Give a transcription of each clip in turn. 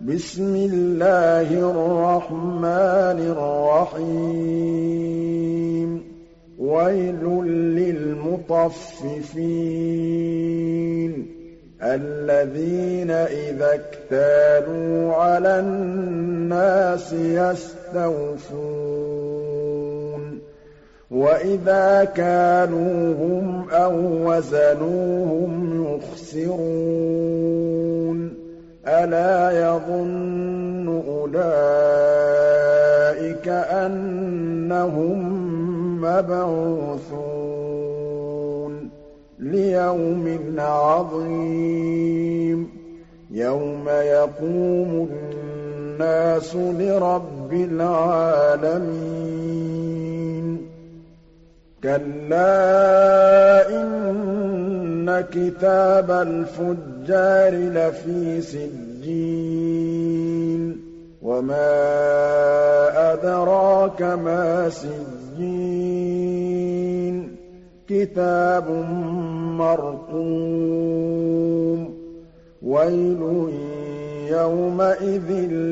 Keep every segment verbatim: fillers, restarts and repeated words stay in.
بسم الله الرحمن الرحيم ويل للمطففين الذين إذا اكتالوا على الناس يستوفون وإذا كالوهم أو وزنوهم يخسرون ألا يظن أولئك أنهم مبعوثون ليوم عظيم يوم يقوم الناس لرب العالمين كلا إن كتاب الفجار لفي سجين وما أدراك ما سجين كتاب مرقوم ويل يومئذ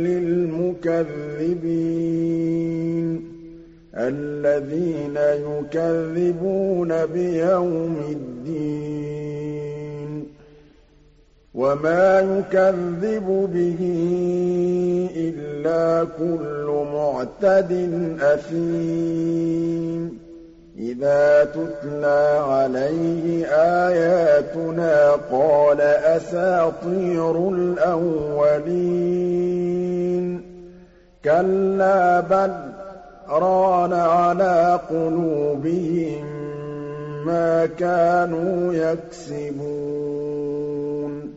للمكذبين الذين يكذبون بيوم الدين وما يكذب به إلا كل معتد أثيم إذا تتلى عليه آياتنا قال أساطير الأولين كلا بل ران على قلوبهم ما كانوا يكسبون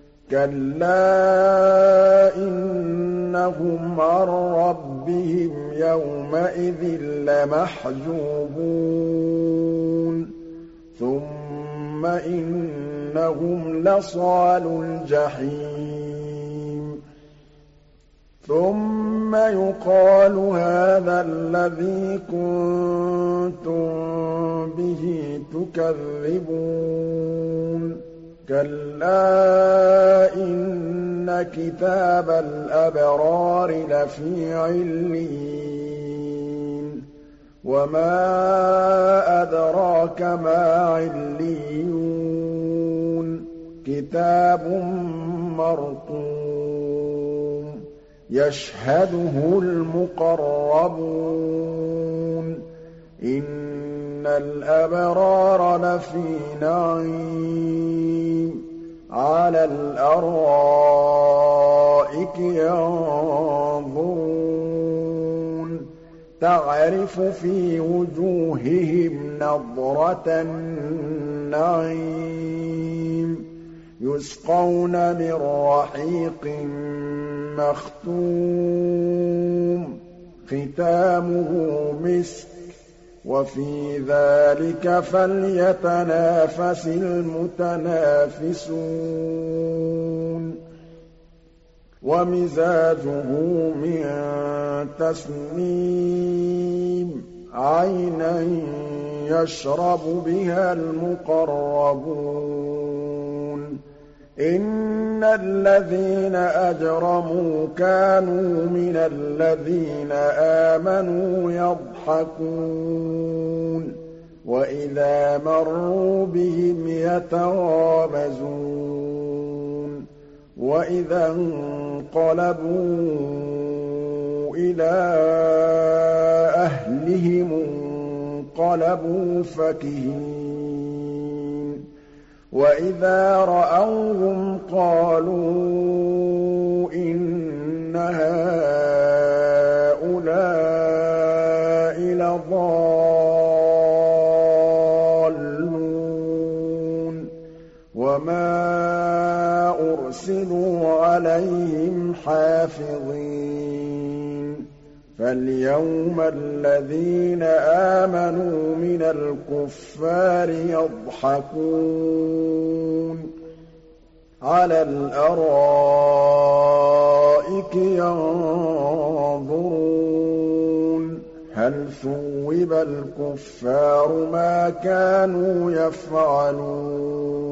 كلا إنهم عن ربهم يومئذ لمحجوبون ثم إنهم لصالو الجحيم ثم يقال هذا الذي كنتم به تكذبون كلا إن كتاب الأبرار لفي عليين وما أدراك ما عليون كتاب مرقوم يشهده المقربون إن الأبرار لفي نعيم على الأرائك ينظرون تعرف في وجوههم نضرة النعيم يسقون من رحيق مختوم ختامه مسك وفي ذلك فليتنافس المتنافسون ومزاجه من تسنيم عينا يشرب بها المقربون إن الذين أجرموا كانوا من الذين آمنوا يضحكون وإذا مروا بهم يتغامزون وإذا انقلبوا إلى أهلهم انقلبوا فكهين وإذا رأوهم قالوا إن هؤلاء لضالون وما أرسلوا عليهم حافظين فاليوم الذين آمنوا من الكفار يضحكون على الأرائك ينظرون هل ثوب الكفار ما كانوا يفعلون